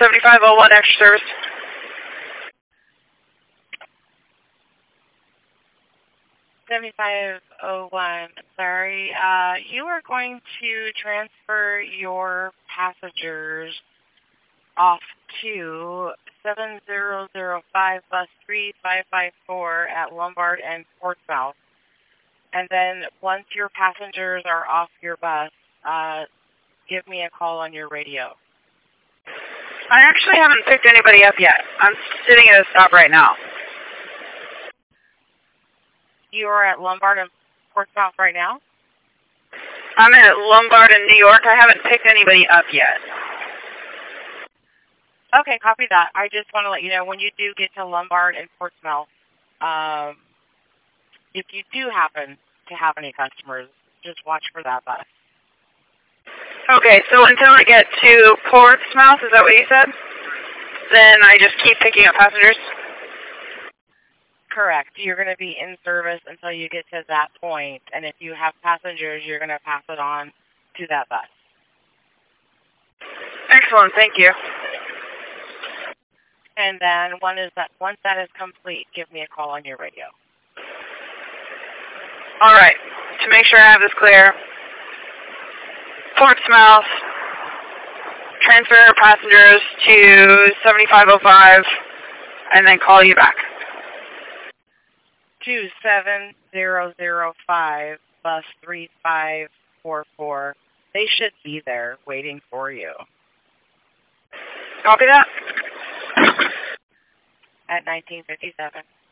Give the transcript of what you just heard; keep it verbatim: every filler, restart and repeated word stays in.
seventy-five oh one extra service. seventy-five oh one, sorry. Uh, you are going to transfer your passengers off to seven zero zero five bus three five five four at Lombard and Portsmouth. And then once your passengers are off your bus, uh, give me a call on your radio. I actually haven't picked anybody up yet. I'm sitting at a stop right now. You are at Lombard and Portsmouth right now? I'm at Lombard in New York. I haven't picked anybody up yet. Okay, copy that. I just want to let you know, when you do get to Lombard and Portsmouth, um, if you do happen to have any customers, just watch for that bus. Okay, so until I get to Portsmouth, is that what you said? Then I just keep picking up passengers? Correct. You're going to be in service until you get to that point, and if you have passengers, you're going to pass it on to that bus. Excellent, thank you. And then one is that, once that is complete, give me a call on your radio. All right, to make sure I have this clear, Portsmouth, transfer passengers to seventy-five oh five, and then call you back. To seven zero zero five, bus three five four four. They should be there waiting for you. Copy that. At nineteen fifty-seven.